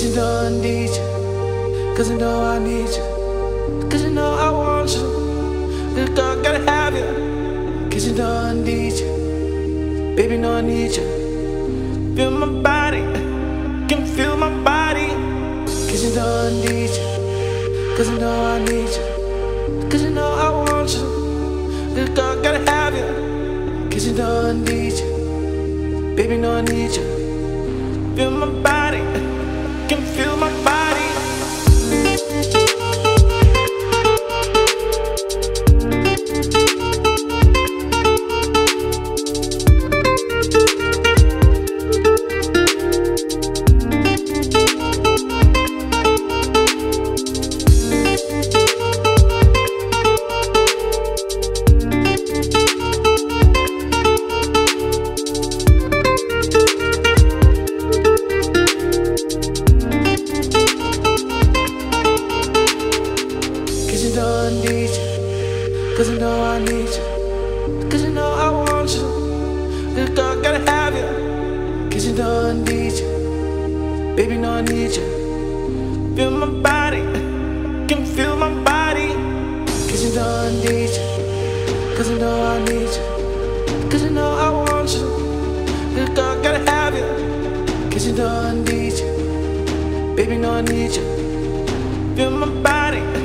Cause you know I need you. Cause you know I need you. Cause you know I want you. Cause God gotta have you. Cause you know I need you. Baby, know I need you. Feel my body. Can feel my body. Cause you know I need you. Cause you know I need you. Cause you know I want you. Cause God gotta have you. Cause you know I need you. Baby, know I need you. Feel my body, can feel my body. Cause you know I need you. Cause you know I want you. Cause God gotta have you. Cause you know I need you. Baby, know I need you. Feel my body, can feel my body. Cause you know I need you. Cause you know I need you. Cause you know I want you. Cause God gotta have you. Cause you know I need you. Baby, know I need you. Feel my body.